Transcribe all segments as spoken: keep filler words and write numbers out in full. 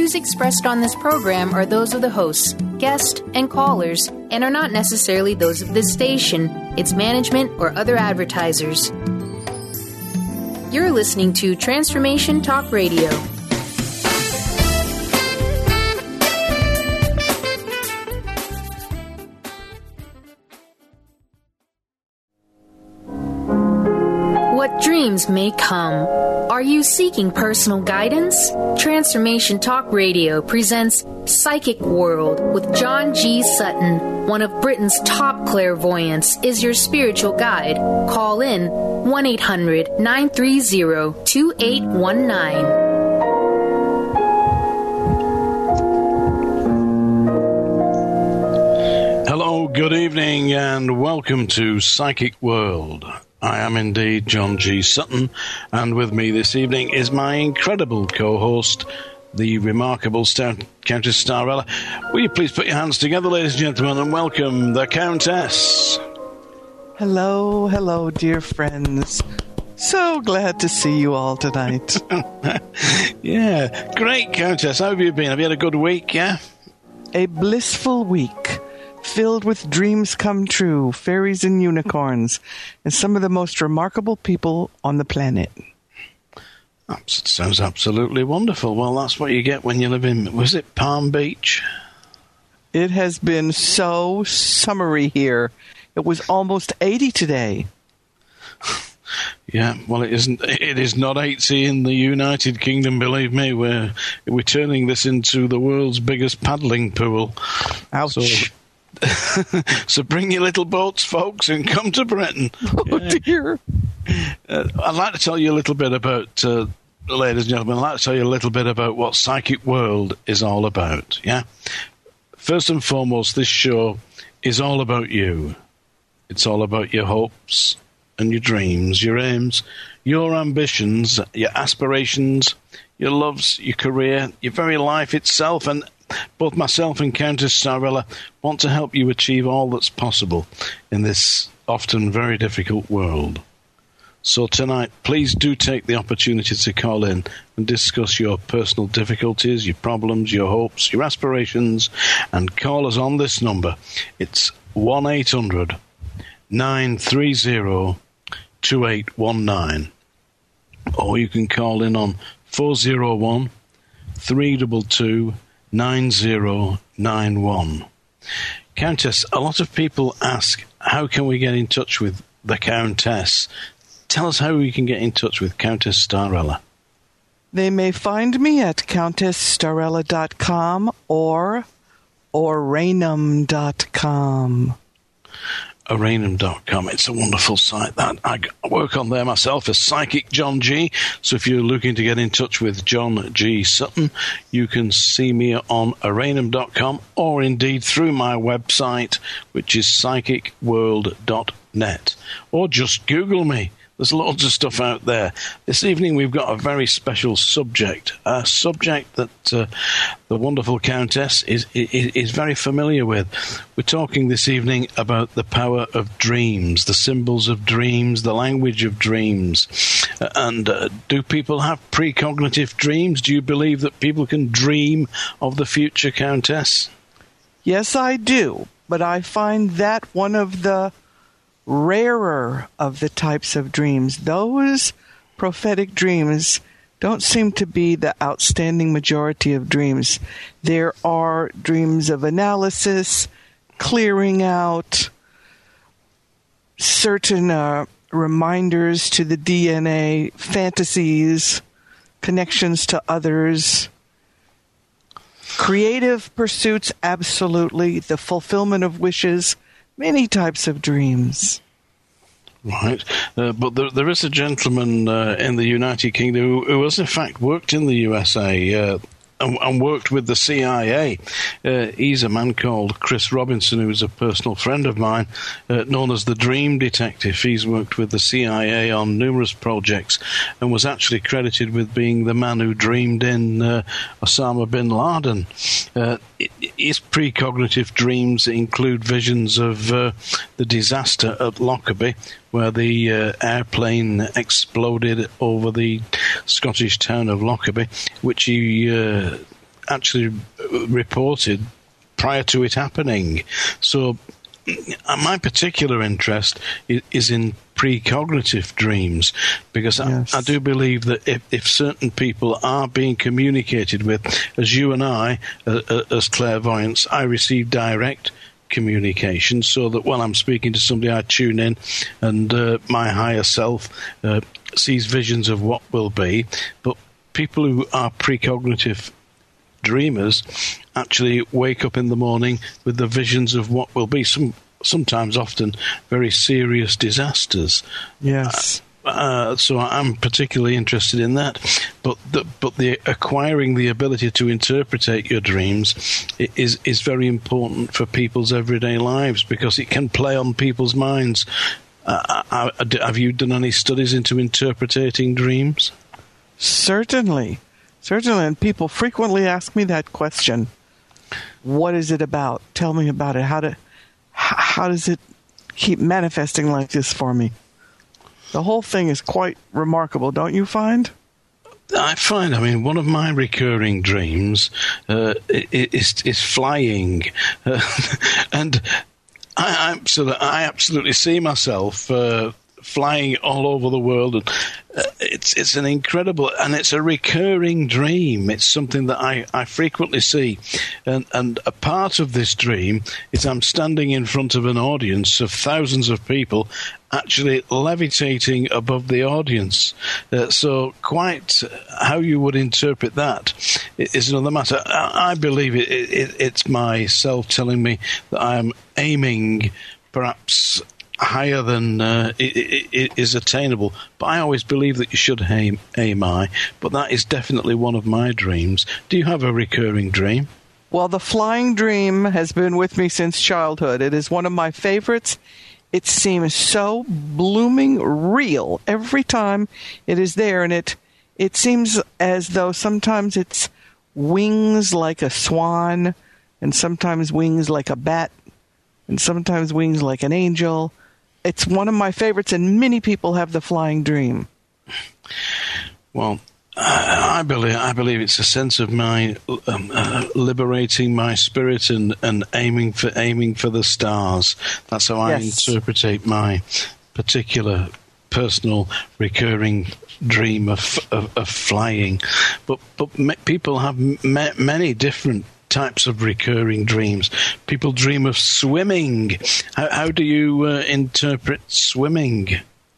views expressed on this program are those of the hosts, guests, and callers, and are not necessarily those of this station, its management, or other advertisers. You're listening to Transformation Talk Radio. What dreams may come. Are you seeking personal guidance? Transformation Talk Radio presents Psychic World with John G. Sutton. One of Britain's top clairvoyants is your spiritual guide. Call in one eight hundred nine three zero two eight one nine. Hello, good evening, and welcome to Psychic World. I am indeed John G. Sutton, and with me this evening is my incredible co-host, the remarkable Star- Countess Starella. Will you please put your hands together, ladies and gentlemen, and welcome the Countess. Hello, hello, dear friends. So glad to see you all tonight. Yeah, great, Countess. How have you been? Have you had a good week, yeah? A blissful week, filled with dreams come true, fairies and unicorns, and some of the most remarkable people on the planet. That sounds absolutely wonderful. Well, that's what you get when you live in, was it Palm Beach? It has been so summery here. It was almost eighty today. Yeah, well, it isn't. It is not eighty in the United Kingdom, believe me. We're, we're turning this into the world's biggest paddling pool. Ouch. So, so bring your little boats, folks, and come to Britain. Oh, yeah. Dear. Uh, I'd like to tell you a little bit about, uh, ladies and gentlemen, I'd like to tell you a little bit about what Psychic World is all about, yeah? First and foremost, this show is all about you. It's all about your hopes and your dreams, your aims, your ambitions, your aspirations, your loves, your career, your very life itself, and both myself and Countess Starella want to help you achieve all that's possible in this often very difficult world. So tonight, please do take the opportunity to call in and discuss your personal difficulties, your problems, your hopes, your aspirations, and call us on this number. It's one eight hundred nine three zero two eight one nine. Or you can call in on four oh one three two two nine zero nine one. Countess, a lot of people ask, how can we get in touch with the Countess? Tell us how we can get in touch with Countess Starella. They may find me at countess starella dot com or oranum dot com. oranum dot com. It's a wonderful site. That I work on there myself as Psychic John G. So if you're looking to get in touch with John G. Sutton, you can see me on oranum dot com or indeed through my website, which is psychic world dot net. Or just Google me. There's loads of stuff out there. This evening we've got a very special subject, a subject that uh, the wonderful Countess is, is is very familiar with. We're talking this evening about the power of dreams, the symbols of dreams, the language of dreams. Uh, and uh, do people have precognitive dreams? Do you believe that people can dream of the future, Countess? Yes, I do. But I find that one of the rarer of the types of dreams. Those prophetic dreams don't seem to be the outstanding majority of dreams. There are dreams of analysis, clearing out, certain uh, reminders to the D N A, fantasies, connections to others. Creative pursuits, absolutely. The fulfillment of wishes, many types of dreams. Right. Uh, but there, there is a gentleman uh, in the United Kingdom who, who has, in fact, worked in the U S A uh, and, and worked with the C I A. Uh, he's a man called Chris Robinson, who's a personal friend of mine, uh, known as the Dream Detective. He's worked with the C I A on numerous projects and was actually credited with being the man who dreamed in uh, Osama bin Laden. Uh, his precognitive dreams include visions of uh, the disaster at Lockerbie, where the uh, airplane exploded over the Scottish town of Lockerbie, which he uh, actually reported prior to it happening. So my particular interest is in precognitive dreams, because yes. I, I do believe that if, if certain people are being communicated with, as you and I, uh, as clairvoyants, I receive direct communication, so that when I'm speaking to somebody, I tune in, and uh, my higher self uh, sees visions of what will be. But people who are precognitive dreamers actually wake up in the morning with the visions of what will be. Some sometimes, often, very serious disasters. Yes. Uh, uh, so I'm particularly interested in that. But the, but the acquiring the ability to interpretate your dreams is is very important for people's everyday lives, because it can play on people's minds. Uh, I, I, have you done any studies into interpreting dreams? Certainly. Certainly. And people frequently ask me that question. What is it about? Tell me about it. How to... How does it keep manifesting like this for me? The whole thing is quite remarkable, don't you find? I find, I mean, one of my recurring dreams uh, is, is flying. Uh, and I, I'm, so that I absolutely see myself uh, flying all over the world. And uh, it's it's an incredible, and it's a recurring dream. It's something that I, I frequently see. And, and a part of this dream is I'm standing in front of an audience of thousands of people, actually levitating above the audience. Uh, so quite how you would interpret that is another matter. I, I believe it, it, it's myself telling me that I am aiming perhaps higher than uh, it, it is attainable. But I always believe that you should aim, aim high. But that is definitely one of my dreams. Do you have a recurring dream? Well, the flying dream has been with me since childhood. It is one of my favorites. It seems so blooming real every time it is there. And it, it seems as though sometimes it's wings like a swan, and sometimes wings like a bat, and sometimes wings like an angel. It's one of my favorites, and many people have the flying dream. Well, I believe I believe it's a sense of my um, uh, liberating my spirit and, and aiming for aiming for the stars. That's how I yes. interpret my particular personal recurring dream of of, of flying. But but me, people have me, many different types of recurring dreams. People dream of swimming. How, how do you uh, interpret swimming?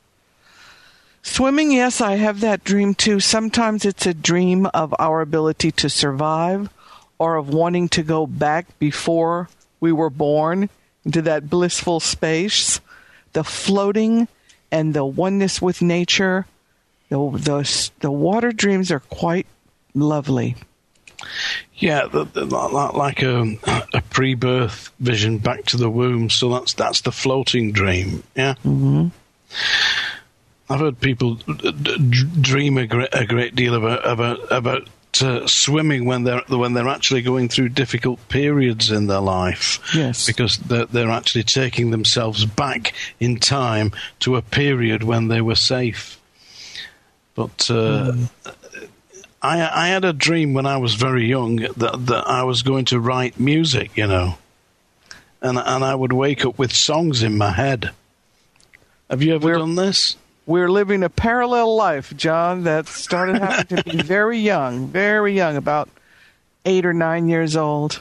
Swimming, yes, I have that dream too. Sometimes it's a dream of our ability to survive, or of wanting to go back before we were born into that blissful space. The floating and the oneness with nature. The, the, the water dreams are quite lovely. Yeah, the, the, like a, a pre-birth vision back to the womb. So that's that's the floating dream. Yeah. Mm-hmm. I've heard people d- d- dream a great, a great deal about about about uh, swimming when they're when they're actually going through difficult periods in their life. Yes, because they're, they're actually taking themselves back in time to a period when they were safe. But. Uh, mm. I, I had a dream when I was very young that, that I was going to write music, you know, and and I would wake up with songs in my head. Have you ever we're, done this? We're living a parallel life, John, that started happening to be very young, very young, about eight or nine years old.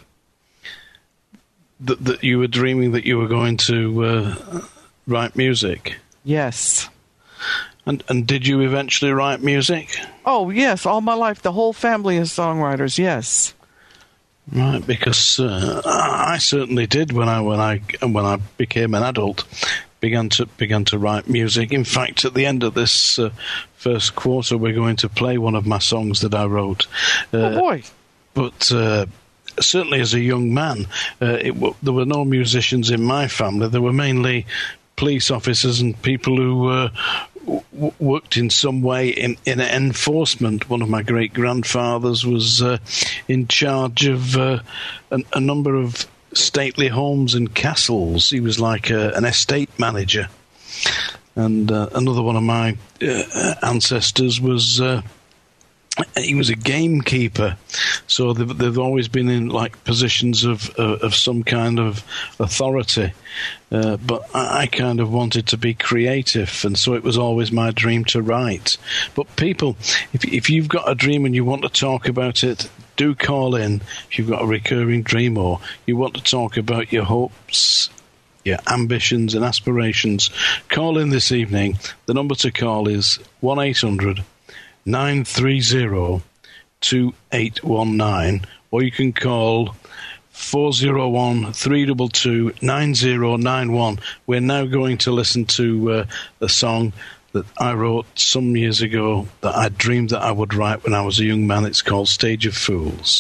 That, that you were dreaming that you were going to uh, write music? Yes. And, and did you eventually write music? Oh, yes, all my life. The whole family is songwriters, yes. Right, because uh, I certainly did when I when I when I became an adult, began to began to write music. In fact, at the end of this uh, first quarter, we're going to play one of my songs that I wrote. Uh, oh boy! But uh, certainly, as a young man, uh, it w- there were no musicians in my family. There were mainly police officers and people who uh, w- worked in some way in, in enforcement. One of my great-grandfathers was uh, in charge of uh, a, a number of stately homes and castles. He was like a, an estate manager. And uh, another one of my uh, ancestors was... Uh, he was a gamekeeper. So so they've, they've always been in like positions of uh, of some kind of authority. Uh, but I, I kind of wanted to be creative, and so it was always my dream to write. But people, if if you've got a dream and you want to talk about it, do call in. If you've got a recurring dream or you want to talk about your hopes, your ambitions and aspirations, call in this evening. The number to call is one eight hundred nine three zero two eight one nine, or you can call four oh one three two two nine oh nine one. We're now going to listen to uh, a song that I wrote some years ago that I dreamed that I would write when I was a young man. It's called Stage of Fools.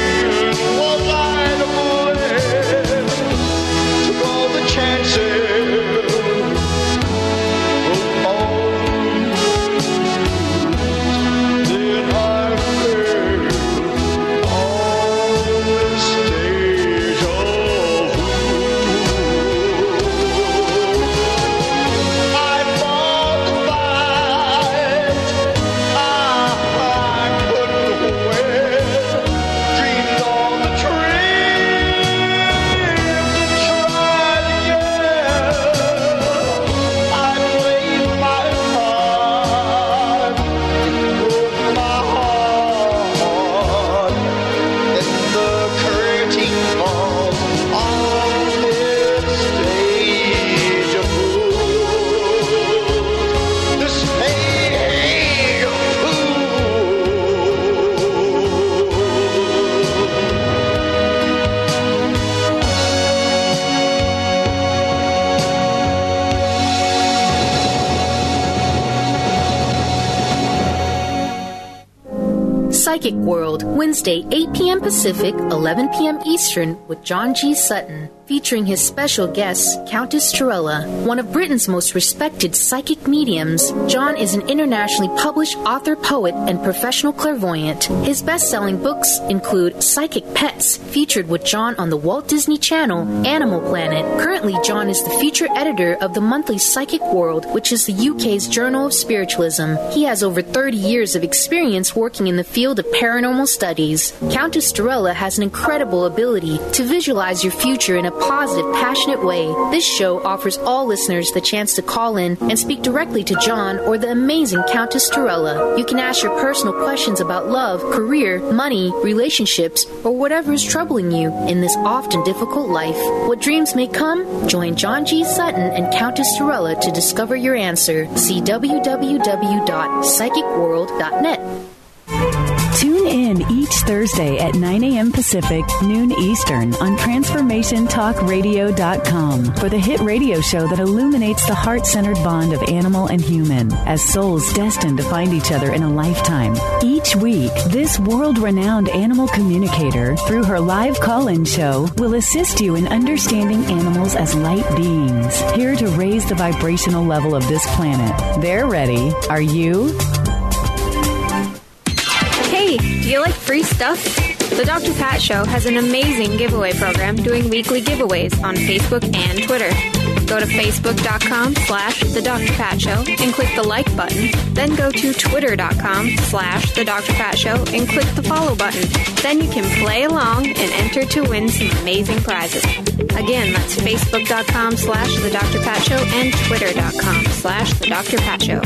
Chances Psychic World, Wednesday, eight p.m. Pacific, eleven p.m. Eastern, with John G. Sutton, featuring his special guest, Countess Torella, one of Britain's most respected psychic mediums. John is an internationally published author, poet, and professional clairvoyant. His best-selling books include Psychic Pets, featured with John on the Walt Disney Channel, Animal Planet. Currently, John is the feature editor of the monthly Psychic World, which is the U K's Journal of Spiritualism. He has over thirty years of experience working in the field of paranormal studies. Countess Torella has an incredible ability to visualize your future in a positive, passionate way. This show offers all listeners the chance to call in and speak directly to John or the amazing Countess Torella. You can ask your personal questions about love, career, money, relationships, or whatever is troubling you in this often difficult life. What dreams may come? Join John G. Sutton and Countess Torella to discover your answer. See w w w dot psychic world dot net. Tune in each Thursday at nine a.m. Pacific, noon Eastern on transformation talk radio dot com for the hit radio show that illuminates the heart-centered bond of animal and human as souls destined to find each other in a lifetime. Each week, this world-renowned animal communicator, through her live call-in show, will assist you in understanding animals as light beings, here to raise the vibrational level of this planet. They're ready. Are you? Hey, do you like free stuff? The Doctor Pat Show has an amazing giveaway program doing weekly giveaways on Facebook and Twitter. Go to facebook.com slash The Doctor Pat Show and click the like button. Then go to twitter.com slash The Doctor Pat Show and click the follow button. Then you can play along and enter to win some amazing prizes. Again, that's facebook.com slash The Doctor Pat Show and twitter.com slash The Doctor Pat Show.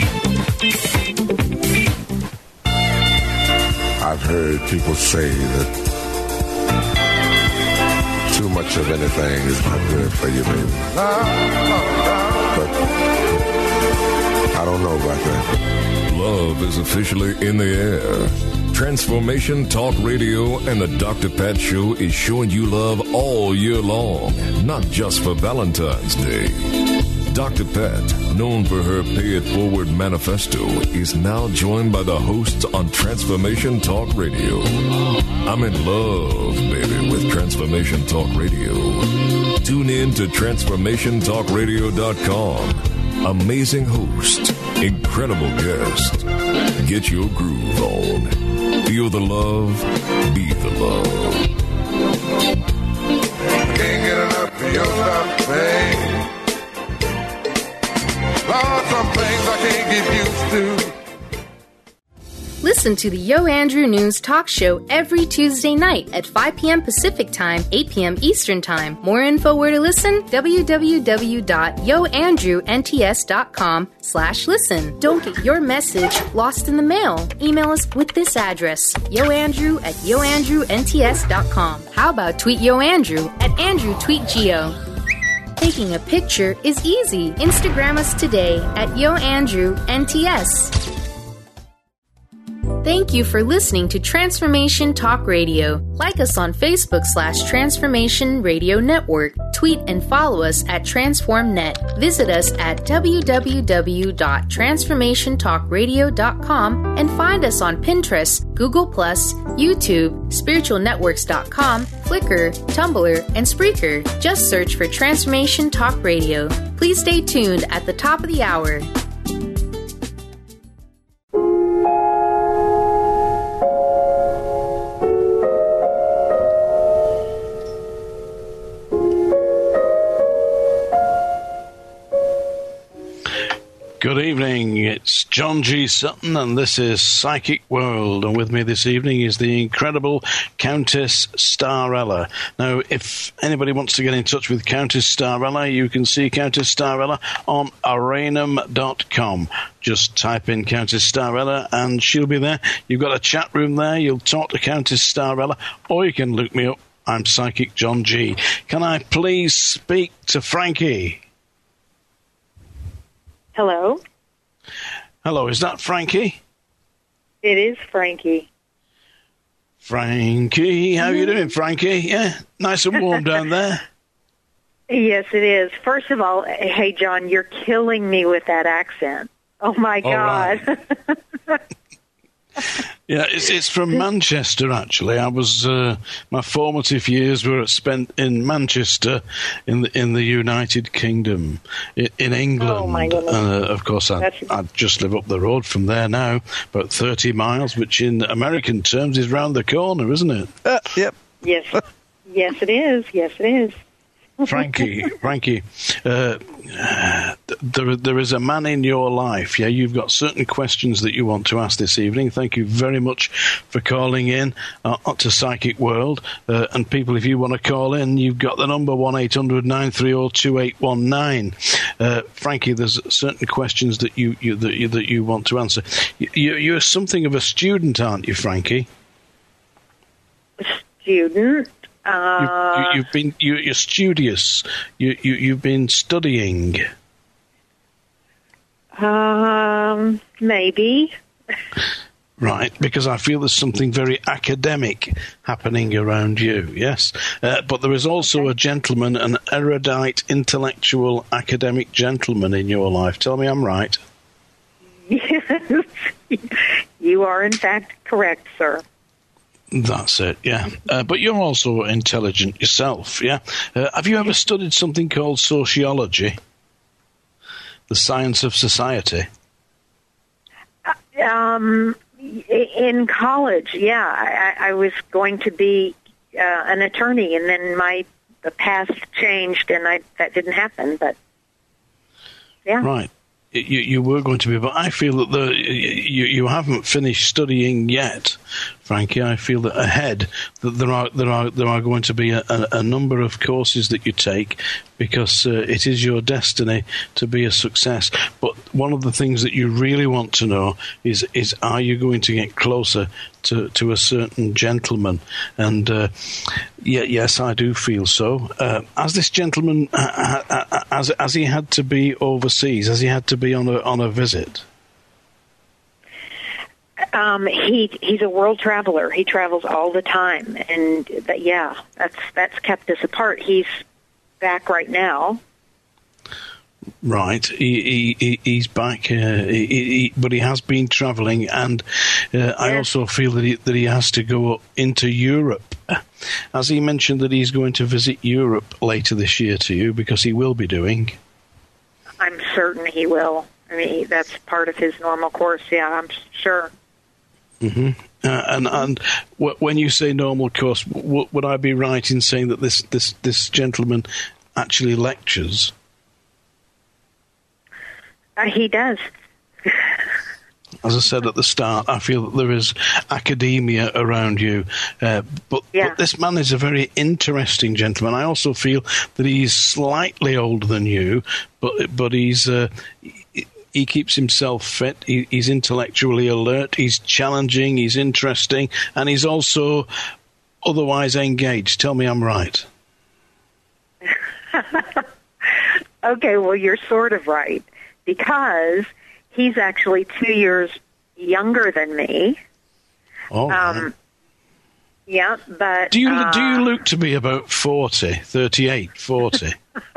I've heard people say that too much of anything is not good for you, baby. But I don't know about that. Love is officially in the air. Transformation Talk Radio and the Doctor Pat Show is showing you love all year long, not just for Valentine's Day. Doctor Pat, known for her Pay It Forward manifesto, is now joined by the hosts on Transformation Talk Radio. I'm in love, baby, with Transformation Talk Radio. Tune in to transformation talk radio dot com. Amazing host, incredible guest. Get your groove on. Feel the love, be the love. I can't get enough of your love, babe. Lord, some things I can't get used to. Listen to the Yo Andrew News Talk Show every Tuesday night at five p.m. Pacific Time, eight p.m. Eastern Time. More info where to listen? w w w dot yo andrew n t s dot com slash listen. Don't get your message lost in the mail. Email us with this address, yoandrew at yo andrew n t s dot com. How about tweet Yo Andrew at Andrew Tweet Geo? Taking a picture is easy. Instagram us today at Yo Andrew N T S. Thank you for listening to Transformation Talk Radio. Like us on Facebook slash Transformation Radio Network. Tweet and follow us at TransformNet. Visit us at w w w dot transformation talk radio dot com and find us on Pinterest, Google plus, YouTube, spiritual networks dot com, Flickr, Tumblr, and Spreaker. Just search for Transformation Talk Radio. Please stay tuned at the top of the hour. Good evening, it's John G. Sutton and this is Psychic World, and with me this evening is the incredible Countess Starella. Now, if anybody wants to get in touch with Countess Starella, you can see Countess Starella on arenum dot com. Just type in Countess Starella and she'll be there. You've got a chat room there, you'll talk to Countess Starella, or you can look me up. I'm Psychic John G. Can I please speak to Frankie? Hello? Hello, is that Frankie? It is Frankie. Frankie, how are you doing, Frankie? Yeah, nice and warm down there. Yes, it is. First of all, hey, John, you're killing me with that accent. Oh, my all God. Right. Yeah, it's it's from Manchester. Actually, I was uh, my formative years were spent in Manchester, in the in the United Kingdom, in, in England. Oh my goodness! Uh, of course, I I just live up the road from there now, about thirty miles, which in American terms is round the corner, isn't it? Uh, yep. Yes, yes, it is. Yes, it is. Frankie, Frankie, uh, there, there is a man in your life. Yeah, you've got certain questions that you want to ask this evening. Thank you very much for calling in uh, to Psychic World. Uh, and people, if you want to call in, you've got the number one eight hundred nine three zero two eight one nine. Uh, Frankie, there's certain questions that you, you that you that you want to answer. You, you're something of a student, aren't you, Frankie? Student. Uh, you, you, you've been you, you're studious. You, you you've been studying. Um, maybe. Right, because I feel there's something very academic happening around you. Yes, uh, but there is also okay. a gentleman, an erudite, intellectual, academic gentleman in your life. Tell me I'm right. Yes, you are in fact correct, sir. That's it, yeah. Uh, but you're also intelligent yourself, yeah? Uh, have you ever studied something called sociology? The science of society? Uh, um, in college, yeah. I, I was going to be uh, an attorney, and then my the path changed, and I, that didn't happen, but yeah. Right. You, you were going to be, but I feel that the, you, you haven't finished studying yet, Frankie. I feel that ahead that there are there are there are going to be a, a, a number of courses that you take, because uh, it is your destiny to be a success. But one of the things that you really want to know is is are you going to get closer to, to a certain gentleman? And uh, yeah, yes, I do feel so. Uh, as this gentleman, uh, uh, as as he had to be overseas, as he had to be on a on a visit. Um, he he's a world traveler. He travels all the time, and that, yeah, that's that's kept us apart. He's back right now. Right, he, he he's back, uh, he, he, but he has been travelling, and uh, yes. I also feel that he that he has to go into Europe. As he mentioned that he's going to visit Europe later this year to you, because he will be doing. I'm certain he will. I mean, that's part of his normal course. Yeah, I'm sure. Mm-hmm. Uh, and and w- when you say normal course, w- would I be right in saying that this, this, this gentleman actually lectures? Uh, he does. As I said at the start, I feel that there is academia around you. Uh, but, yeah. but this man is a very interesting gentleman. I also feel that he's slightly older than you, but but he's... Uh, He keeps himself fit, he, he's intellectually alert, he's challenging, he's interesting, and he's also otherwise engaged. Tell me I'm right. Okay, well, you're sort of right, because he's actually two years younger than me. Oh, um, right. Yeah, but... Do you, uh, do you look to be about forty, thirty-eight, forty?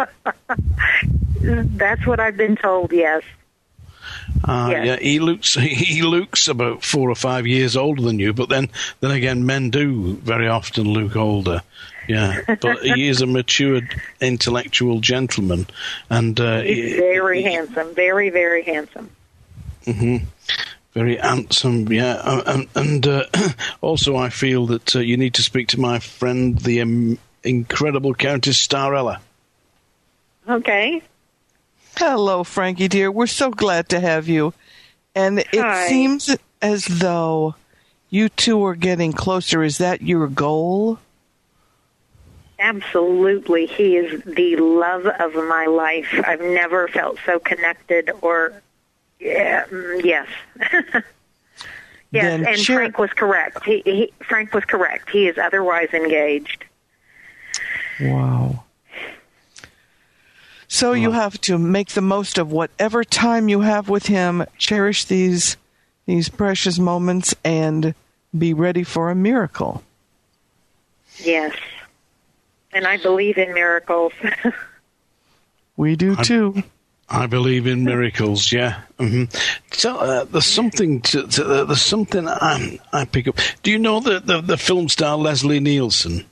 That's what I've been told, yes. Uh, yes. Yeah, he looks he looks about four or five years older than you, but then, then again, men do very often look older. Yeah, but he is a matured intellectual gentleman, and uh, he's he, very he, handsome, very very handsome. Mm-hmm. Very handsome, yeah, and, and uh, also I feel that uh, you need to speak to my friend, the um, incredible Countess Starella. Okay. Hello, Frankie, dear. We're so glad to have you. And it Hi. seems as though you two are getting closer. Is that your goal? Absolutely. He is the love of my life. I've never felt so connected or, yeah, yes. Yes, Then and share- Frank was correct. He, he, Frank was correct. He is otherwise engaged. Wow. So you have to make the most of whatever time you have with him, cherish these these precious moments, and be ready for a miracle. Yes. And I believe in miracles. We do, too. I believe in miracles. Yeah. Mm-hmm. So uh, there's something to, to uh, there's something I, I pick up. Do you know the, the the film star Leslie Nielsen?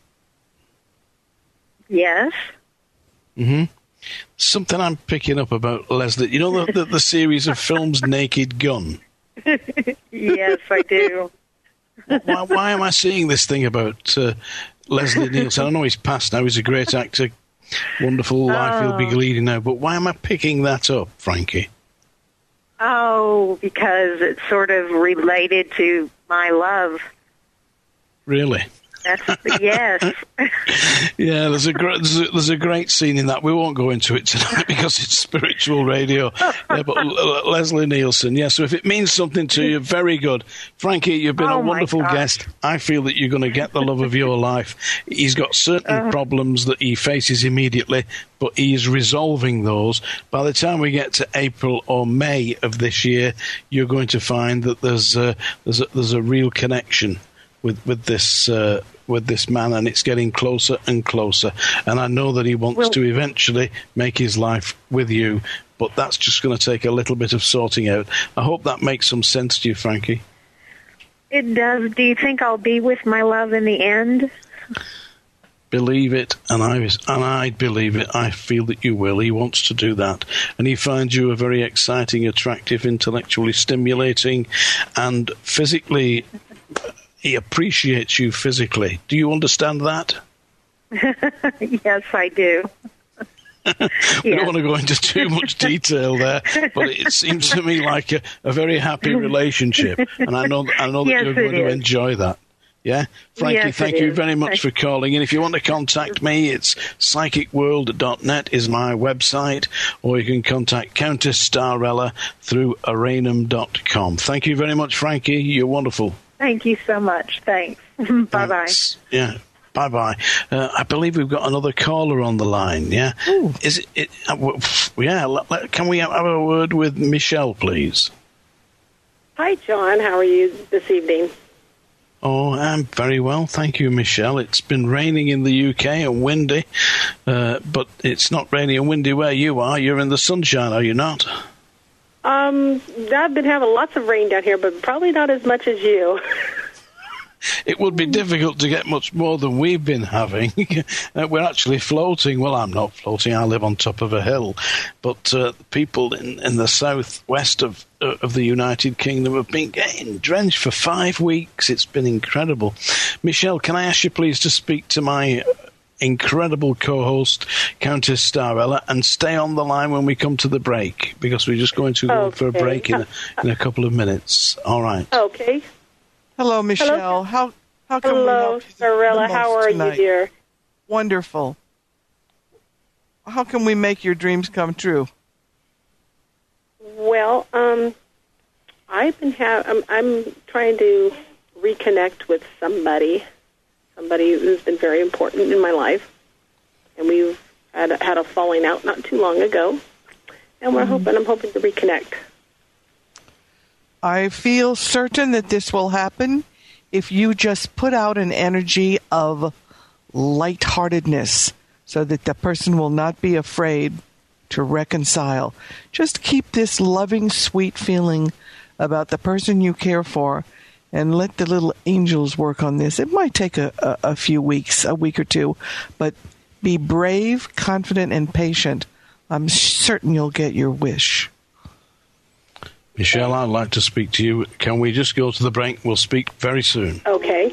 Yes. Mm-hmm. Something I'm picking up about Leslie. You know the the, the series of films Naked Gun. Yes, I do. Why, why am I seeing this thing about uh, Leslie Nielsen? I know he's passed now. He's a great actor. Wonderful life he'll be leading now. But why am I picking that up, Frankie? Oh, because it's sort of related to my love. Really? That's, yes. Yeah, there's a, great, there's a there's a great scene in that. We won't go into it tonight because it's spiritual radio. Yeah, but L- Leslie Nielsen, yeah, so if it means something to you, very good. Frankie, you've been oh a wonderful gosh. guest. I feel that you're going to get the love of your life. He's got certain uh, problems that he faces immediately, but he is resolving those. By the time we get to April or May of this year, you're going to find that there's uh, there's a, there's a real connection with with this uh, with this man, and it's getting closer and closer. And I know that he wants well, to eventually make his life with you, but that's just going to take a little bit of sorting out. I hope that makes some sense to you, Frankie. It does. Do you think I'll be with my love in the end? Believe it, and I and I believe it. I feel that you will. He wants to do that, and he finds you a very exciting, attractive, intellectually stimulating, and physically. He appreciates you physically. Do you understand that? Yes, I do. We yes. don't want to go into too much detail there, but it seems to me like a, a very happy relationship, and I know I know that yes, you're going to is. enjoy that. Yeah, Frankie, yes, thank you is. very much for calling in. If you want to contact me, it's psychic world dot net is my website, or you can contact Countess Starella through aranum dot com. Thank you very much, Frankie. You're wonderful. Thank you so much. Thanks. Bye-bye. Thanks. Yeah. Bye-bye. Uh, I believe we've got another caller on the line, yeah? Ooh. Is it, it uh, yeah, let, let, can we have a word with Michelle, please? Hi, John. How are you this evening? Oh, I'm very well, thank you, Michelle. It's been raining in the U K and windy, uh, but it's not rainy and windy where you are. You're in the sunshine, are you not? Um, I've been having lots of rain down here, but probably not as much as you. It would be difficult to get much more than we've been having. uh, we're actually floating. Well, I'm not floating. I live on top of a hill. But uh, people in, in the southwest of uh, of the United Kingdom have been getting drenched for five weeks. It's been incredible. Michelle, can I ask you please to speak to my incredible co-host, Countess Starella, and stay on the line when we come to the break, because we're just going to go okay. for a break in a, in a couple of minutes. All right. Okay. Hello, Michelle. Hello. How how can Hello, we help you Starella. How are tonight? you, dear? Wonderful. How can we make your dreams come true? Well, um, I've been ha- I'm, I'm trying to reconnect with somebody. Somebody who's been very important in my life, and we've had a, had a falling out not too long ago, and we're mm-hmm. hoping I'm hoping to reconnect. I feel certain that this will happen if you just put out an energy of lightheartedness, so that the person will not be afraid to reconcile. Just keep this loving, sweet feeling about the person you care for, and let the little angels work on this. It might take a, a, a few weeks, a week or two, but be brave, confident, and patient. I'm certain you'll get your wish. Michelle, I'd like to speak to you. Can we just go to the break? We'll speak very soon. Okay.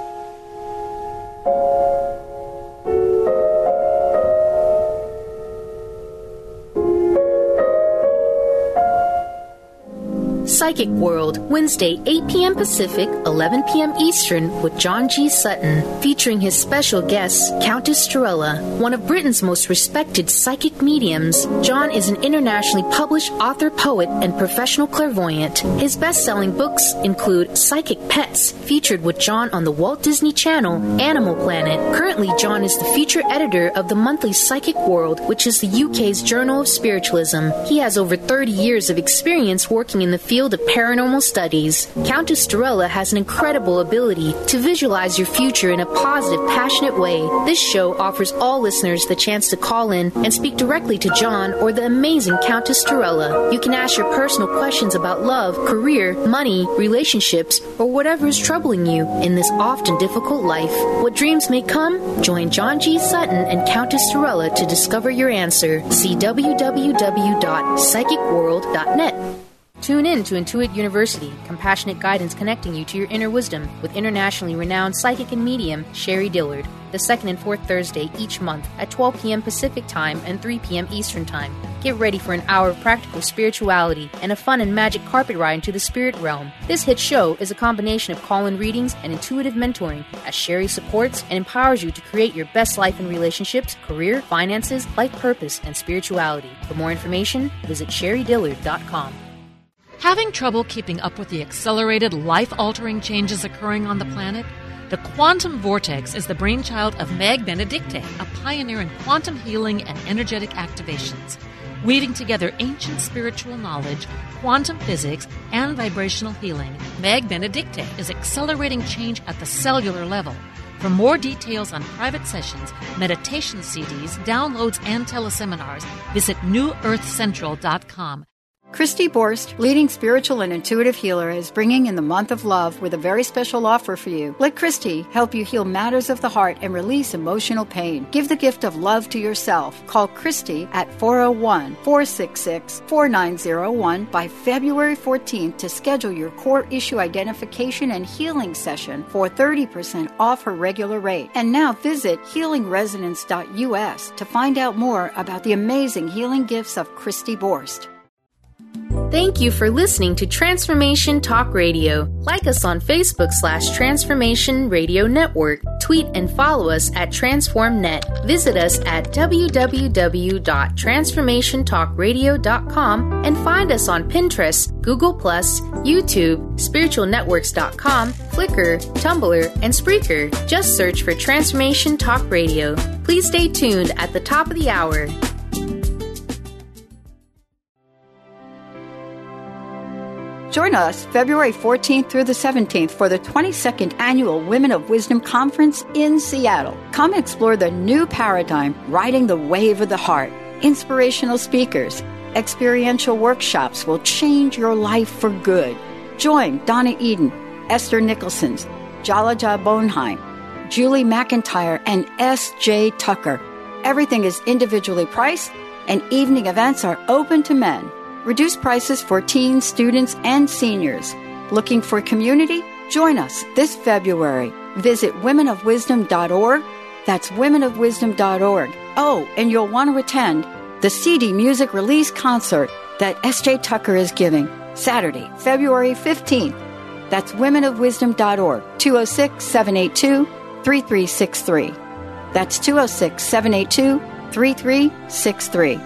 Psychic World, Wednesday, eight p.m. Pacific, eleven p.m. Eastern, with John G. Sutton, featuring his special guest, Countess Starella, one of Britain's most respected psychic mediums. John is an internationally published author, poet, and professional clairvoyant. His best-selling books include Psychic Pets, featured with John on the Walt Disney Channel, Animal Planet. Currently, John is the feature editor of the monthly Psychic World, which is the U K's Journal of Spiritualism. He has over thirty years of experience working in the field of of paranormal studies. Countess Storella has an incredible ability to visualize your future in a positive, passionate way. This show offers all listeners the chance to call in and speak directly to John or the amazing Countess Storella. You can ask your personal questions about love, career, money, relationships, or whatever is troubling you in this often difficult life. What dreams may come? Join John G. Sutton and Countess Storella to discover your answer. See w w w dot psychic world dot net. Tune in to Intuit University, compassionate guidance connecting you to your inner wisdom with internationally renowned psychic and medium Sherry Dillard, the second and fourth Thursday each month at twelve p.m. Pacific Time and three p.m. Eastern Time. Get ready for an hour of practical spirituality and a fun and magic carpet ride into the spirit realm. This hit show is a combination of call-in readings and intuitive mentoring as Sherry supports and empowers you to create your best life in relationships, career, finances, life purpose, and spirituality. For more information, visit sherry dillard dot com. Having trouble keeping up with the accelerated, life-altering changes occurring on the planet? The Quantum Vortex is the brainchild of Meg Benedicte, a pioneer in quantum healing and energetic activations. Weaving together ancient spiritual knowledge, quantum physics, and vibrational healing, Meg Benedicte is accelerating change at the cellular level. For more details on private sessions, meditation C Ds, downloads, and teleseminars, visit new earth central dot com. Christy Borst, leading spiritual and intuitive healer, is bringing in the month of love with a very special offer for you. Let Christy help you heal matters of the heart and release emotional pain. Give the gift of love to yourself. Call Christy at four oh one, four six six, four nine oh one by February fourteenth to schedule your core issue identification and healing session for thirty percent off her regular rate. And now visit healing resonance dot u s to find out more about the amazing healing gifts of Christy Borst. Thank you for listening to Transformation Talk Radio. Like us on Facebook slash Transformation Radio Network. Tweet and follow us at TransformNet. Visit us at w w w dot transformation talk radio dot com and find us on Pinterest, Google plus, YouTube, spiritual networks dot com, Flickr, Tumblr, and Spreaker. Just search for Transformation Talk Radio. Please stay tuned at the top of the hour. Join us February fourteenth through the seventeenth for the twenty-second Annual Women of Wisdom Conference in Seattle. Come explore the new paradigm, riding the wave of the heart. Inspirational speakers, experiential workshops will change your life for good. Join Donna Eden, Esther Nicholson, Jalaja Bonheim, Julie McIntyre, and S J Tucker. Everything is individually priced, and evening events are open to men. Reduced prices for teens, students, and seniors. Looking for community? Join us this February. Visit women of wisdom dot org. That's women of wisdom dot org. Oh, and you'll want to attend the C D Music Release Concert that S J Tucker is giving Saturday, February fifteenth. That's women of wisdom dot org, two oh six, seven eight two, three three six three. That's two oh six, seven eight two, three three six three.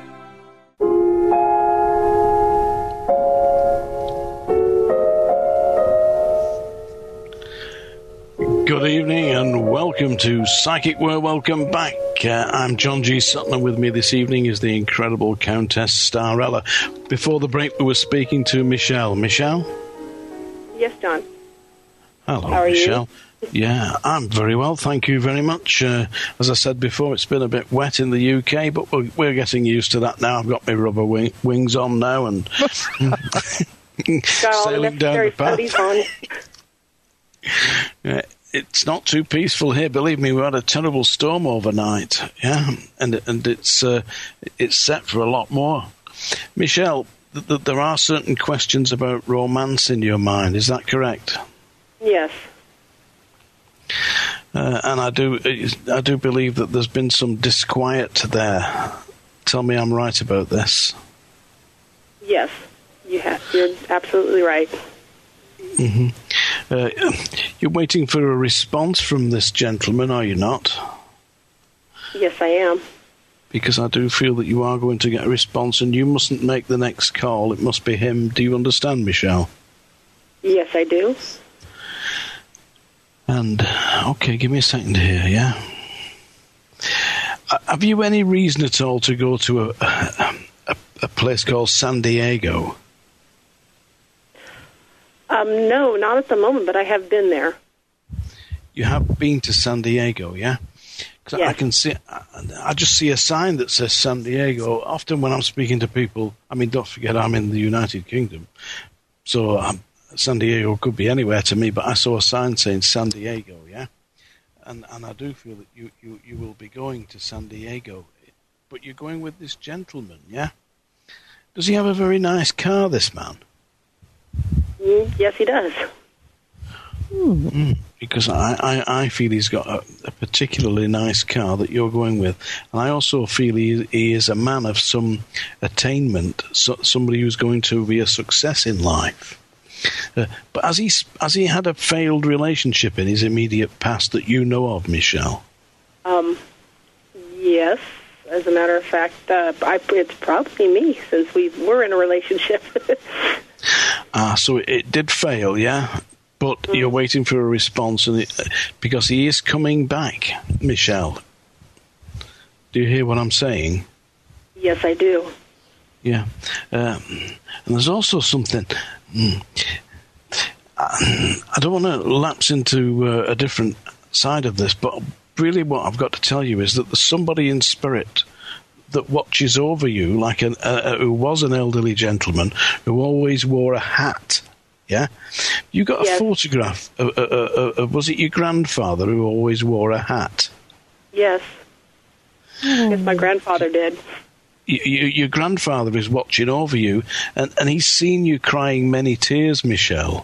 Good evening and welcome to Psychic World. Welcome back. Uh, I'm John G. Sutton, and with me this evening is the incredible Countess Storella. Before the break, we were speaking to Michelle. Michelle? Yes, John. Hello, How are Michelle. you? Yeah, I'm very well, thank you very much. Uh, as I said before, it's been a bit wet in the U K, but we're, we're getting used to that now. I've got my rubber wing, wings on now and sailing down the path. Uh, it's not too peaceful here. Believe me, we had a terrible storm overnight. Yeah, and and it's uh, it's set for a lot more. Michelle, th- th- there are certain questions about romance in your mind. Is that correct? Yes. Uh, and I do I do believe that there's been some disquiet there. Tell me I'm right about this. Yes, you have. You're absolutely right. Mm-hmm. Uh, you're waiting for a response from this gentleman, are you not? Yes, I am. Because I do feel that you are going to get a response, and you mustn't make the next call. It must be him. Do you understand, Michelle? Yes, I do. And, okay, give me a second here, yeah? Uh, have you any reason at all to go to a, a, a place called San Diego? Um, no, not at the moment, but I have been there. You have been to San Diego, yeah? Because yes. I can see, I just see a sign that says San Diego. Often when I'm speaking to people, I mean, don't forget I'm in the United Kingdom, so um, San Diego could be anywhere to me, but I saw a sign saying San Diego, yeah? And and I do feel that you, you, you will be going to San Diego, but you're going with this gentleman, yeah? Does he have a very nice car, this man? Mm, yes, he does. Mm, because I, I, I feel he's got a, a particularly nice car that you're going with. And I also feel he, he is a man of some attainment, so, somebody who's going to be a success in life. Uh, but has he, has he had a failed relationship in his immediate past that you know of, Michelle? Um, yes. As a matter of fact, uh, I, it's probably me, since we were in a relationship. Ah, so it, it did fail, yeah? But mm. you're waiting for a response, and it, because he is coming back, Michelle. Do you hear what I'm saying? Yes, I do. Yeah. Um, and there's also something... Mm, I, I don't want to lapse into uh, a different side of this, but really what I've got to tell you is that there's somebody in spirit that watches over you, like an, uh, who was an elderly gentleman who always wore a hat. Yeah, you got a yes. photograph of, uh, uh, uh, was it your grandfather who always wore a hat? Yes. Yes, my grandfather did. You, you, your grandfather is watching over you, and, and he's seen you crying many tears, Michelle.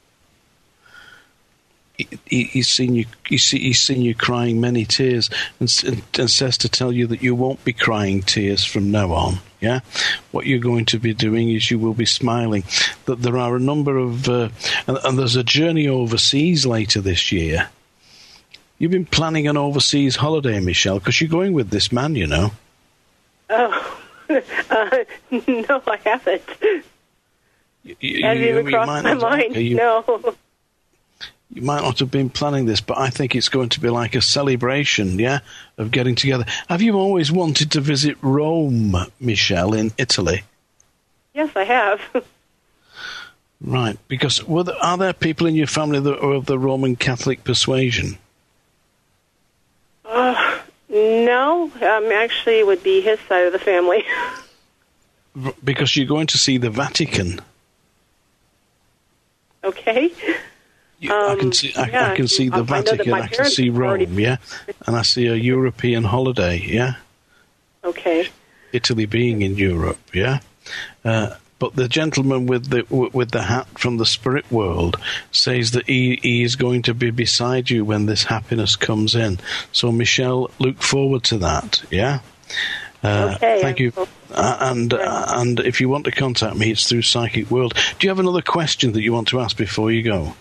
He, he, he's seen you. He's, he's seen you crying many tears, and, and, and says to tell you that you won't be crying tears from now on. Yeah, what you're going to be doing is you will be smiling. That there are a number of, uh, and, and there's a journey overseas later this year. You've been planning an overseas holiday, Michelle, because you're going with this man, you know. Oh, uh, no, I haven't. You, you, Hasn't even you crossed my mind. Okay, you, no. You might not have been planning this, but I think it's going to be like a celebration, yeah, of getting together. Have you always wanted to visit Rome, Michelle, in Italy? Yes, I have. Right, because were there, are there people in your family that are of the Roman Catholic persuasion? Uh, no, um, actually it would be his side of the family. Because you're going to see the Vatican. Okay. You, um, I can see. I, yeah, I can see the I Vatican. I can see Rome. Already... Yeah, and I see a European holiday. Yeah. Okay. Italy being in Europe. Yeah. Uh, but the gentleman with the with the hat from the spirit world says that he, he is going to be beside you when this happiness comes in. So Michelle, look forward to that. Yeah. Uh, okay. Thank you. Uh, and uh, and if you want to contact me, it's through Psychic World. Do you have another question that you want to ask before you go?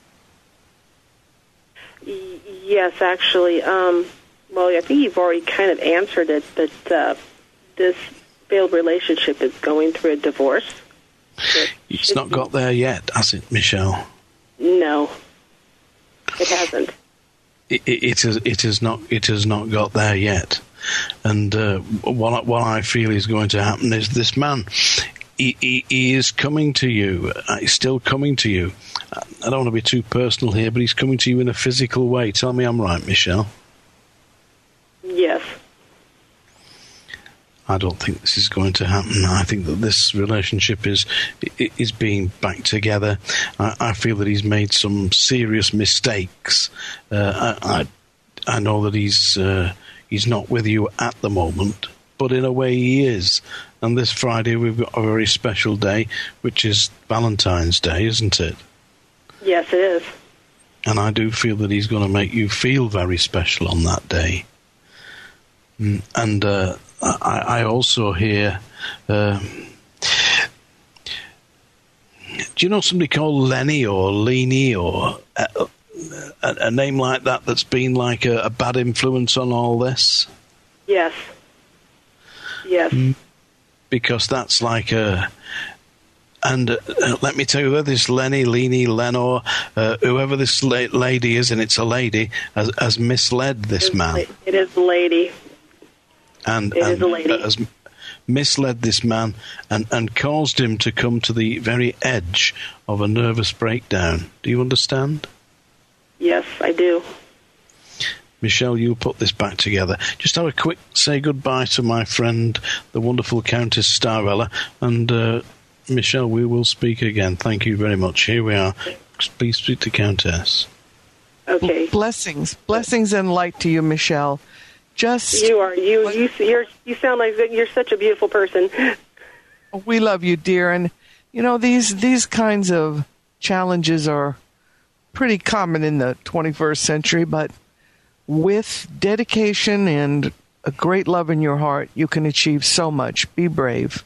Yes, actually. Um, well, I think you've already kind of answered it, but uh, this failed relationship is going through a divorce. It it's not got there yet, has it, Michelle? No, it hasn't. It, it, it has. It has not. It has not got there yet. And uh, what what I feel is going to happen is this man. He, he, he is coming to you. Uh, he's still coming to you. I don't want to be too personal here, but he's coming to you in a physical way. Tell me I'm right, Michelle. Yes. I don't think this is going to happen. I think that this relationship is is being back together. I, I feel that he's made some serious mistakes. Uh, I, I I know that he's uh, he's not with you at the moment, but in a way he is. And this Friday we've got a very special day, which is Valentine's Day, isn't it? Yes, it is. And I do feel that he's going to make you feel very special on that day. And uh, I, I also hear... Uh, do you know somebody called Lenny or Leanie or a, a, a name like that that's been like a, a bad influence on all this? Yes. Yes. Because that's like a... And uh, let me tell you, whether it's Lenny, Leanie, Lenore, uh, whoever this la- lady is, and it's a lady, has, has misled this man. It is a lady. And, it and is a lady. Has misled this man and, and caused him to come to the very edge of a nervous breakdown. Do you understand? Yes, I do. Michelle, you'll put this back together. Just have a quick say goodbye to my friend, the wonderful Countess Starella, and uh, Michelle, we will speak again. Thank you very much. Here we are. Please speak to Countess. Okay. Blessings, blessings and light to you, Michelle. Just you are you you you're, you sound like you're such a beautiful person. We love you, dear, and you know these these kinds of challenges are pretty common in the twenty-first century, but with dedication and a great love in your heart, you can achieve so much. Be brave.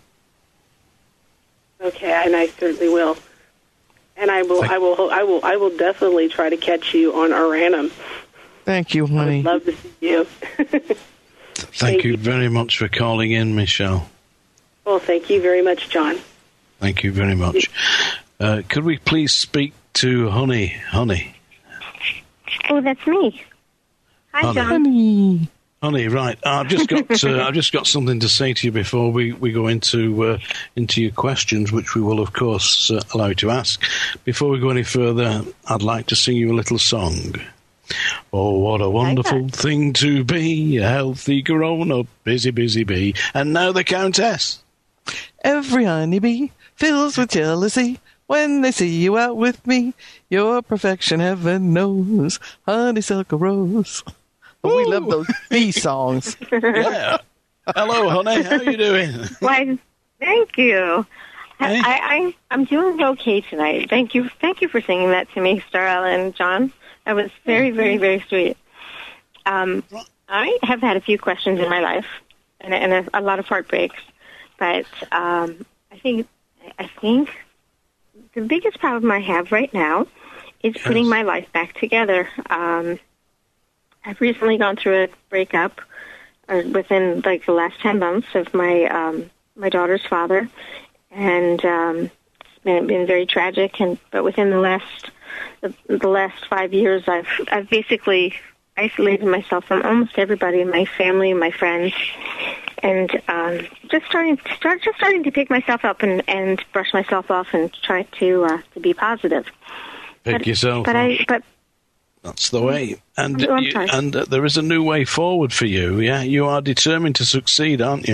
Okay, and I certainly will. And I will, I will, I will, I will definitely try to catch you on Aranum. Thank you, honey. I'd love to see you. Thank, thank you, you very much for calling in, Michelle. Well, thank you very much, John. Thank you very much. Uh, could we please speak to Honey? Honey. Oh, that's me. Hi, Honey. John. Honey. Honey, right. I've just got uh, I've just got something to say to you before we, we go into uh, into your questions, which we will of course uh, allow you to ask. Before we go any further, I'd like to sing you a little song. Oh, what a wonderful like thing to be, a healthy grown-up, busy, busy bee. And now the Countess. Every honeybee fills with jealousy when they see you out with me. Your perfection, heaven knows, honeysuckle rose. Oh, we love those bee songs. Yeah. Hello, honey. How are you doing? Why, thank you. Hey. I, I, I'm doing okay tonight. Thank you. Thank you for singing that to me, Starella and John. That was very, very, very sweet. Um, I have had a few questions in my life and, and a, a lot of heartbreaks, but um, I think I think the biggest problem I have right now is yes. putting my life back together. Um, I've recently gone through a breakup uh, within like the last ten months of my um, my daughter's father, and um, it's been, been very tragic. And but within the last the, the last five years, I've I've basically isolated myself from almost everybody in my family and my friends, and um, just starting to start just starting to pick myself up and, and brush myself off and try to uh, to be positive. Pick but, yourself but off. I but. That's the way. And Oh, I'm you, sorry. and uh, there is a new way forward for you, yeah? You are determined to succeed, aren't you?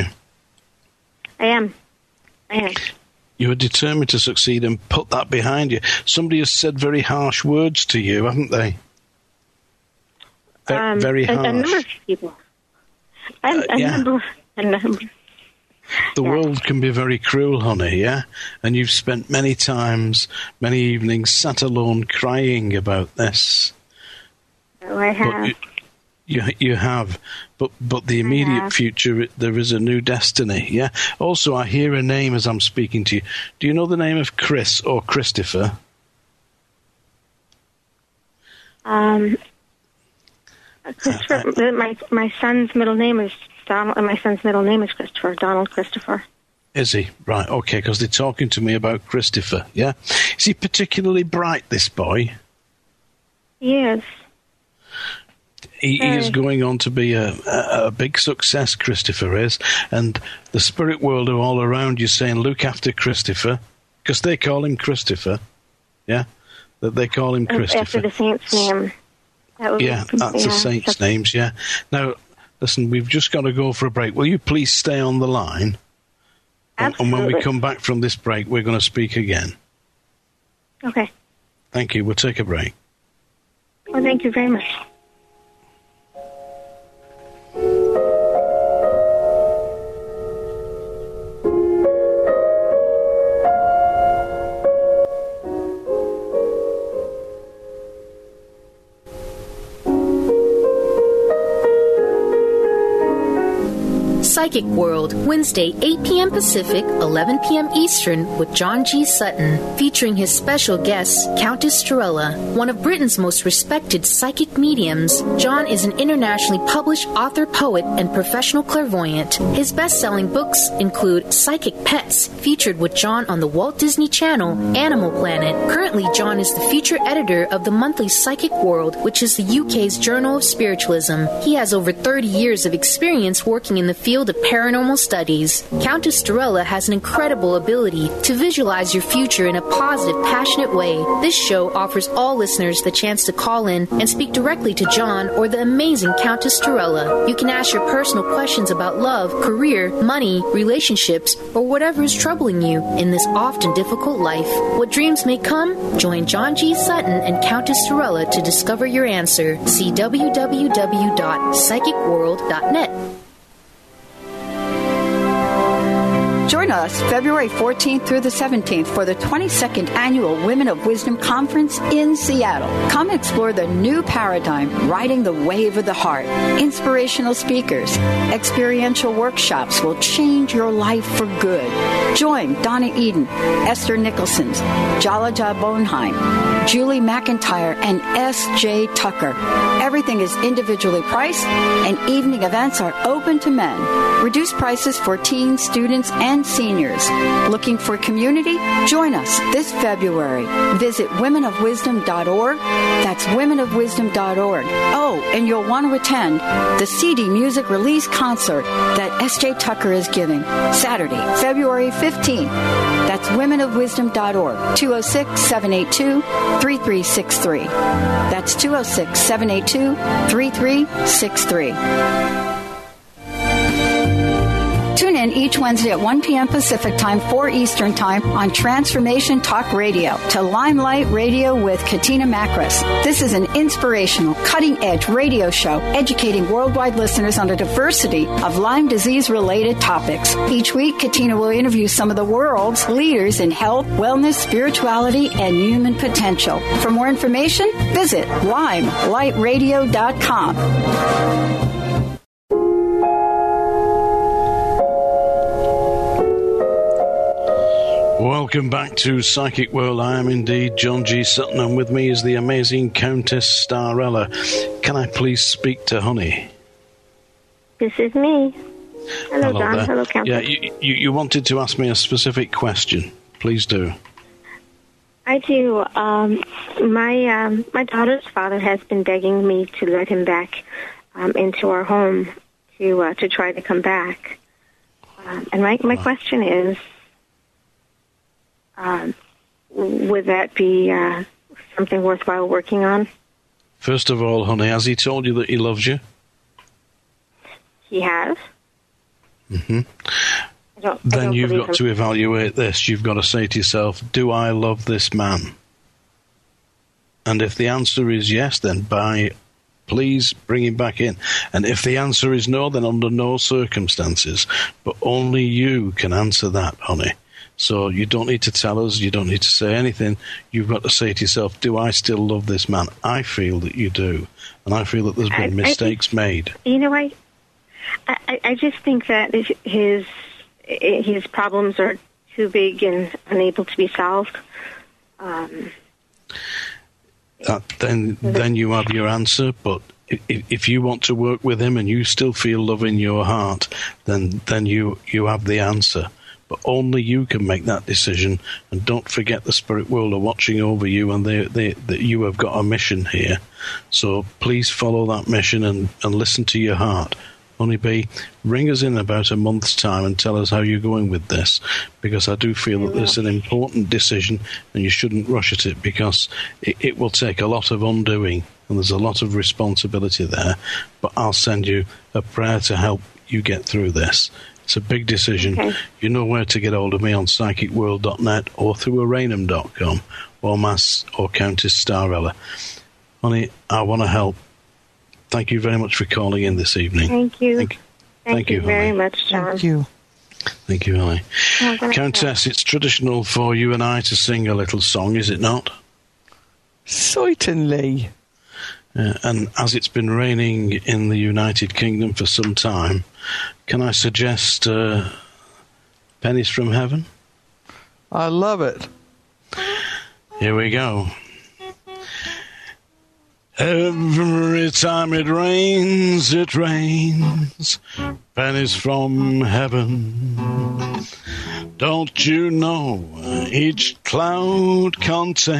I am. I am. You are determined to succeed and put that behind you. Somebody has said very harsh words to you, haven't they? Ve- Um, very a, harsh. a number of people. A, Uh, a yeah. number. A number. The Yeah. world can be very cruel, honey, yeah? And you've spent many times, many evenings sat alone crying about this. Oh, I have. But you, you, you have. But but the immediate have. future, there is a new destiny, yeah? Also, I hear a name as I'm speaking to you. Do you know the name of Chris or Christopher? Um, Christopher. Uh, my my son's middle name is Donald, and my son's middle name is Christopher. Donald Christopher. Is he? Right, okay, because they're talking to me about Christopher, yeah? Is he particularly bright, this boy? He is. He, he is Hey. going on to be a, a, a big success, Christopher is. And the spirit world are all around you saying, look after Christopher, because they call him Christopher, yeah? That they call him Christopher. After the saint's name. That would Yeah, be, that's yeah, the saints' that's- names, yeah. Now, listen, we've just got to go for a break. Will you please stay on the line? And, and when we Absolutely. come back from this break, we're going to speak again. Okay. Thank you. We'll take a break. Well, thank you very much. Psychic World, Wednesday, eight p.m. Pacific, eleven p.m. Eastern, with John G. Sutton, featuring his special guest, Countess Starella, one of Britain's most respected psychic mediums. John is an internationally published author, poet, and professional clairvoyant. His best-selling books include Psychic Pets, featured with John on the Walt Disney Channel, Animal Planet. Currently, John is the feature editor of the monthly Psychic World, which is the U K's Journal of Spiritualism. He has over thirty years of experience working in the field of with paranormal studies. Countess Storella has an incredible ability to visualize your future in a positive, passionate way. This show offers all listeners the chance to call in and speak directly to John or the amazing Countess Storella. You can ask your personal questions about love, career, money, relationships, or whatever is troubling you in this often difficult life. What dreams may come? Join John G. Sutton and Countess Storella to discover your answer. See w w w dot psychic world dot net. Join us February fourteenth through the seventeenth for the twenty-second Annual Women of Wisdom Conference in Seattle. Come explore the new paradigm, riding the wave of the heart. Inspirational speakers, experiential workshops will change your life for good. Join Donna Eden, Esther Nicholson, Jalaja Bonheim, Julie McIntyre, and S J Tucker. Everything is individually priced, and evening events are open to men. Reduced prices for teens, students, and seniors. Looking for community? Join us this February. Visit women of wisdom dot org. That's women of wisdom dot org. Oh, and you'll want to attend the C D Music Release Concert that S J Tucker is giving Saturday, February fifteenth. That's women of wisdom dot org. two oh six, seven eight two, three three six three. That's two oh six, seven eight two, three three six three. Tune in each Wednesday at one p.m. Pacific Time, four Eastern Time on Transformation Talk Radio to Limelight Radio with Katina Makris. This is an inspirational, cutting-edge radio show educating worldwide listeners on a diversity of Lyme disease-related topics. Each week, Katina will interview some of the world's leaders in health, wellness, spirituality, and human potential. For more information, visit limelight radio dot com. Welcome back to Psychic World. I am indeed John G. Sutton, and with me is the amazing Countess Starella. Can I please speak to Honey? This is me. Hello, Hello John. there. Hello, Countess. Yeah, you, you, you wanted to ask me a specific question. Please do. I do. Um, my um, my daughter's father has been begging me to let him back um, into our home to uh, to try to come back. Um, and my my question is, um, would that be uh, something worthwhile working on? First of all, Honey, has he told you that he loves you? He has. Mm-hmm. I don't, I Then don't you've believe got him. to evaluate this. You've got to say to yourself, do I love this man? And if the answer is yes, then by please bring him back in. And if the answer is no, then under no circumstances. But only you can answer that, Honey. So you don't need to tell us. You don't need to say anything. You've got to say to yourself, do I still love this man? I feel that you do. And I feel that there's been I- I mistakes made. You know, I, I, I just think that his his problems are too big and unable to be solved. Um, That, then, then you have your answer. But if, if you want to work with him and you still feel love in your heart, then then you you have the answer. But only you can make that decision. And don't forget, the spirit world are watching over you, and they they that you have got a mission here. So please follow that mission and, and listen to your heart. Honey B, ring us in about a month's time and tell us how you're going with this, because I do feel that this is an important decision and you shouldn't rush at it, because it, it will take a lot of undoing and there's a lot of responsibility there. But I'll send you a prayer to help you get through this. It's a big decision. Okay. You know where to get hold of me on psychic world dot net or through aranum dot com or Mass or Countess Starella. Honey, I want to help. Thank you very much for calling in this evening. Thank you. Thank, Thank, thank you, you, very Holly. much, John. Thank you. Thank you, Holly. Oh, that's Countess, it's traditional for you and I to sing a little song, is it not? Certainly. Uh, and as it's been raining in the United Kingdom for some time, can I suggest uh, Pennies from Heaven? I love it. Here we go. Every time it rains, it rains pennies from heaven. Don't you know each cloud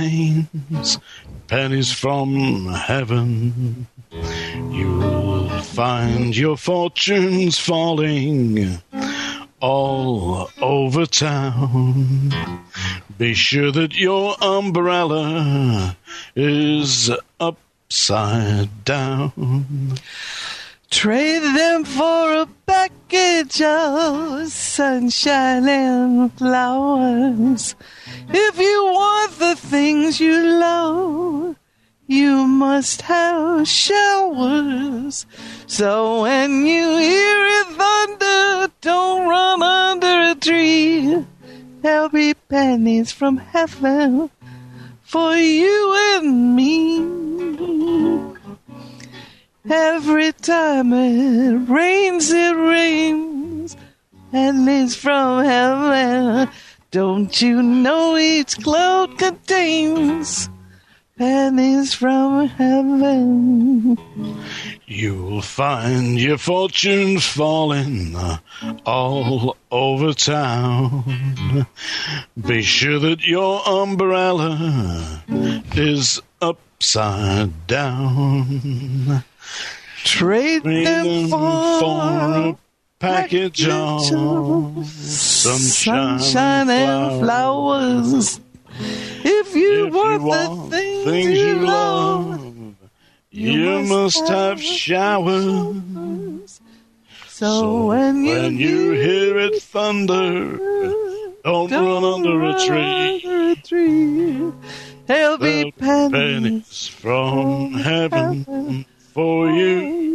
contains pennies from heaven? You'll find your fortunes falling all over town. Be sure that your umbrella is upside down. Trade them for a package of sunshine and flowers. If you want the things you love, you must have showers. So when you hear it thunder, don't run under a tree. There'll be pennies from heaven for you and me. Every time it rains, it rains, and it's from heaven. Don't you know each cloud contains pennies from heaven? You'll find your fortune falling all over town. Be sure that your umbrella is upside down. Trade them for, for a package of sunshine, sunshine and flowers. If you, if want, you want the things, things you you love, love, you, you must, must have showers. So, so when, you, when you hear it thunder, don't, don't run under run a tree. Under a tree. There'll be pennies, pennies from heaven, heaven for you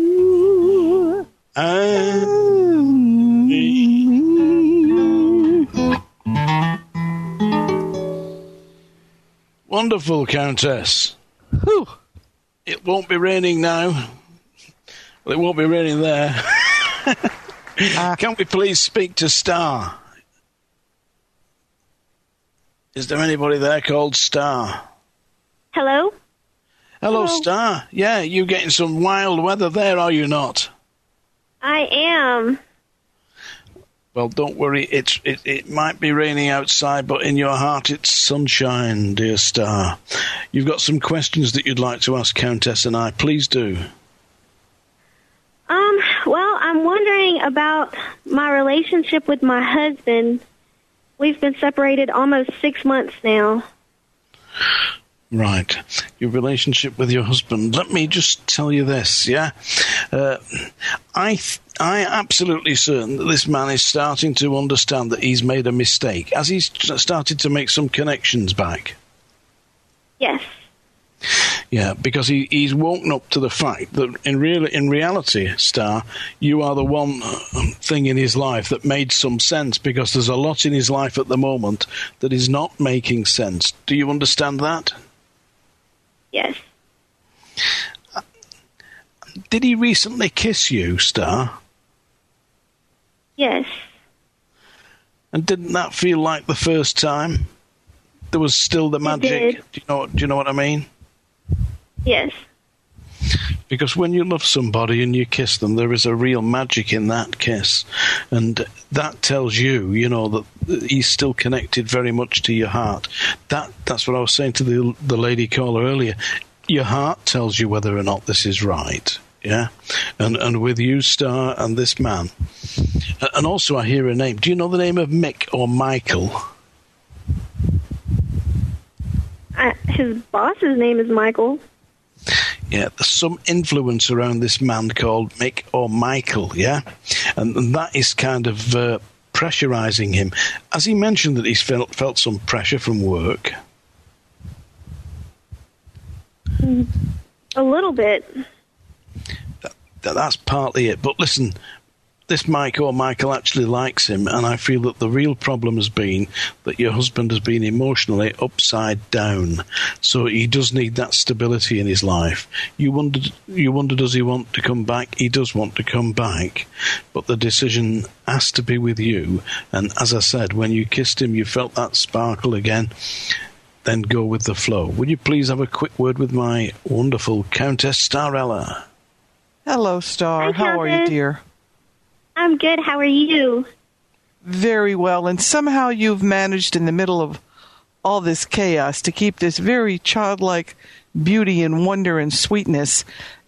and me. Wonderful, Countess. Whew. It won't be raining now. Well, it won't be raining there. uh, Can we please speak to Star? Is there anybody there called Star? Hello? Hello, Hello, Star. Yeah, you getting some wild weather there, are you not? I am. Well, don't worry. It's, it, it might be raining outside, but in your heart it's sunshine, dear Star. You've got some questions that you'd like to ask Countess and I. Please do. Um, well, I'm wondering about my relationship with my husband. We've been separated almost six months now. Right. Your relationship with your husband. Let me just tell you this, yeah? Uh, I th- I am absolutely certain that this man is starting to understand that he's made a mistake. Has he started to make some connections back? Yes. Yeah, because he, he's woken up to the fact that in real in reality, Star, you are the one thing in his life that made some sense, because there's a lot in his life at the moment that is not making sense. Do you understand that? Yes. Did he recently kiss you, Star? Yes. And didn't that feel like the first time? There was still the magic. Do you know? Do you know what I mean? Yes. Because when you love somebody and you kiss them, there is a real magic in that kiss, and that tells you, you know, that he's still connected very much to your heart. That that's what I was saying to the the lady caller earlier. Your heart tells you whether or not this is right. Yeah, and and with you, Star, and this man, and also I hear a name. Do you know the name of Mick or Michael? I, his boss's name is Michael. Yeah, there's some influence around this man called Mick or Michael, yeah? And, and that is kind of uh, pressurizing him. Has he mentioned that he's felt, felt some pressure from work? A little bit. That, that, that's partly it. But listen, this Mike or Michael actually likes him, and I feel that the real problem has been that your husband has been emotionally upside down. So he does need that stability in his life. You wonder, you wonder, does he want to come back? He does want to come back, but the decision has to be with you. And as I said, when you kissed him, you felt that sparkle again. Then go with the flow. Would you please have a quick word with my wonderful Countess Starella? Hello, Star. Hi, How are you, Countess. dear? I'm good. How are you? Very well. And somehow you've managed in the middle of all this chaos to keep this very childlike beauty and wonder and sweetness.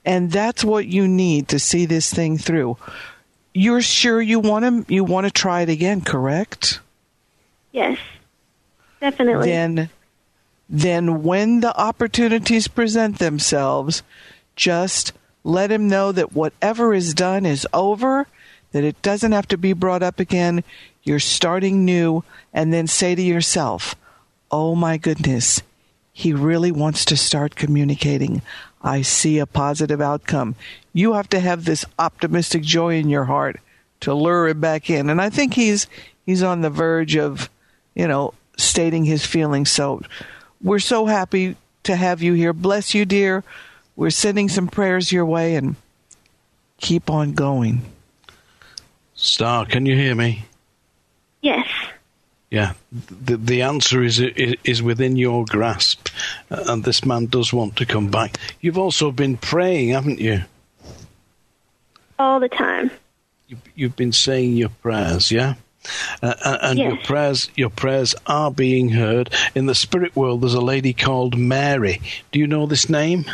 And that's what you need to see this thing through. You're sure you want to you want to try it again, correct? Yes, definitely. Then, then when the opportunities present themselves, just let him know that whatever is done is over, that it doesn't have to be brought up again. You're starting new, and then say to yourself, oh my goodness, he really wants to start communicating. I see a positive outcome. You have to have this optimistic joy in your heart to lure him back in. And I think he's he's on the verge of, you know, stating his feelings. So we're so happy to have you here. Bless you, dear. We're sending some prayers your way, and keep on going. Star, can you hear me? Yes. Yeah, the the answer is is within your grasp, and this man does want to come back. You've also been praying, haven't you? All the time. You've, you've been saying your prayers, yeah, uh, and yes. your prayers your prayers are being heard. In the spirit world, there's a lady called Mary. Do you know this name?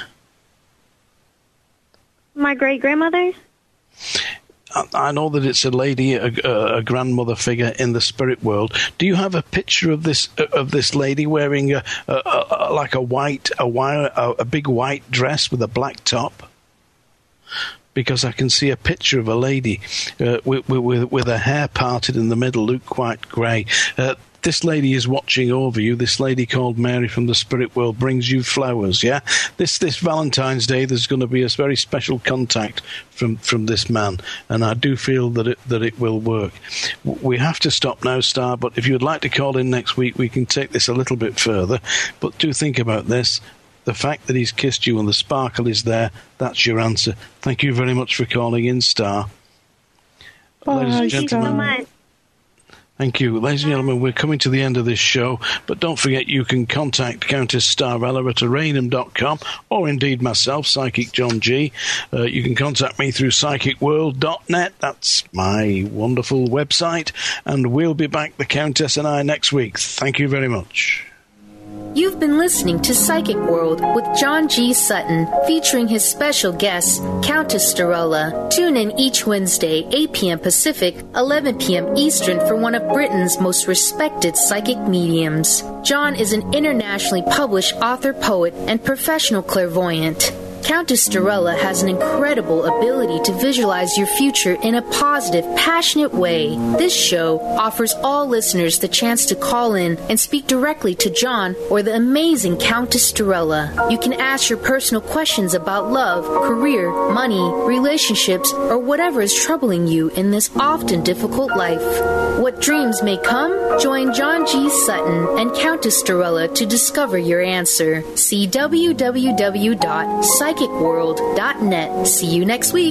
My great grandmother. I know that it's a lady, a, a grandmother figure in the spirit world. Do you have a picture of this of this lady wearing a, a, a like a white, a wire, a, a big white dress with a black top? Because I can see a picture of a lady uh, with, with with her hair parted in the middle, look quite grey. Uh, This lady is watching over you. This lady called Mary from the spirit world brings you flowers, yeah? This this Valentine's Day, there's going to be a very special contact from, from this man, and I do feel that it that it will work. We have to stop now, Star, but if you'd like to call in next week, we can take this a little bit further. But do think about this. The fact that he's kissed you and the sparkle is there, that's your answer. Thank you very much for calling in, Star. Bye, Ladies and Thank you so much. Thank you. Ladies and gentlemen, we're coming to the end of this show, but don't forget you can contact Countess Starella at arainham dot com, or indeed myself, Psychic John G. Uh, you can contact me through psychic world dot net. That's my wonderful website, and we'll be back, the Countess and I, next week. Thank you very much. You've been listening to Psychic World with John G. Sutton, featuring his special guest, Countess Starella. Tune in each Wednesday, eight p.m. Pacific, eleven p.m. Eastern, for one of Britain's most respected psychic mediums. John is an internationally published author, poet, and professional clairvoyant. Countess Starella has an incredible ability to visualize your future in a positive, passionate way. This show offers all listeners the chance to call in and speak directly to John or the amazing Countess Starella. You can ask your personal questions about love, career, money, relationships, or whatever is troubling you in this often difficult life. What dreams may come? Join John G. Sutton and Countess Starella to discover your answer. See w w w dot psychic world dot net. See you next week.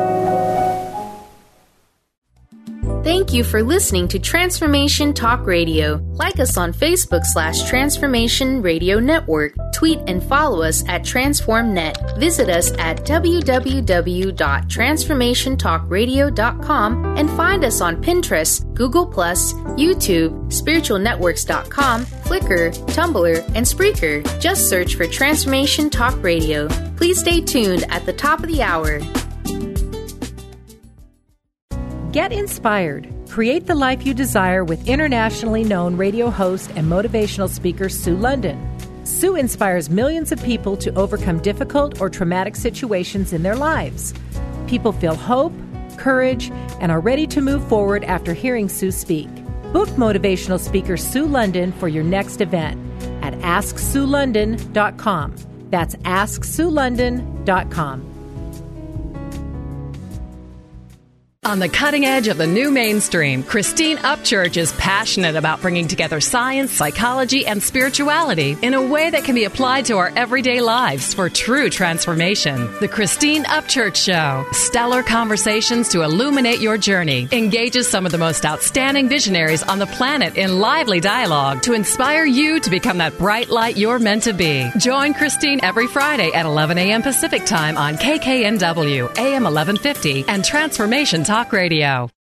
Thank you for listening to Transformation Talk Radio. Like us on Facebook slash Transformation Radio Network. Tweet and follow us at TransformNet. Visit us at w w w dot transformation talk radio dot com and find us on Pinterest, Google plus, YouTube, spiritual networks dot com, Flickr, Tumblr, and Spreaker. Just search for Transformation Talk Radio. Please stay tuned at the top of the hour. Get inspired. Create the life you desire with internationally known radio host and motivational speaker Sue London. Sue inspires millions of people to overcome difficult or traumatic situations in their lives. People feel hope, courage, and are ready to move forward after hearing Sue speak. Book motivational speaker Sue London for your next event at ask sue london dot com. That's ask sue london dot com. On the cutting edge of the new mainstream, Christine Upchurch is passionate about bringing together science, psychology, and spirituality in a way that can be applied to our everyday lives for true transformation. The Christine Upchurch Show, stellar conversations to illuminate your journey, engages some of the most outstanding visionaries on the planet in lively dialogue to inspire you to become that bright light you're meant to be. Join Christine every Friday at eleven a.m. Pacific Time on K K N W, A M eleven fifty, and Transformation Talk Radio.